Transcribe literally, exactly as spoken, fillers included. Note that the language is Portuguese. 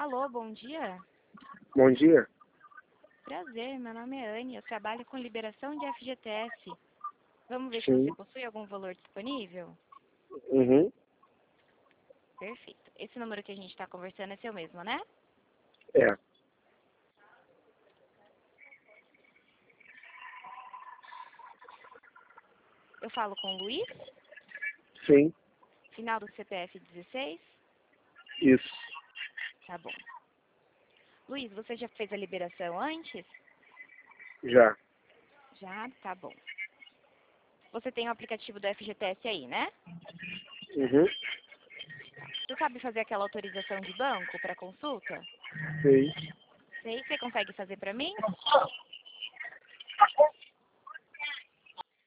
Alô, bom dia. Bom dia. Prazer, meu nome é Anne, eu trabalho com liberação de F G T S. Vamos ver se Sim. você possui algum valor disponível? Uhum. Perfeito. Esse número que a gente está conversando é seu mesmo, né? É. Eu falo com o Luiz, Sim. final do C P F dezesseis. Isso. Tá bom. Luiz, você já fez a liberação antes? Já. Já? Tá bom. Você tem o aplicativo do F G T S aí, né? Uhum. Você sabe fazer aquela autorização de banco para consulta? Sei. Sei. Você consegue fazer para mim?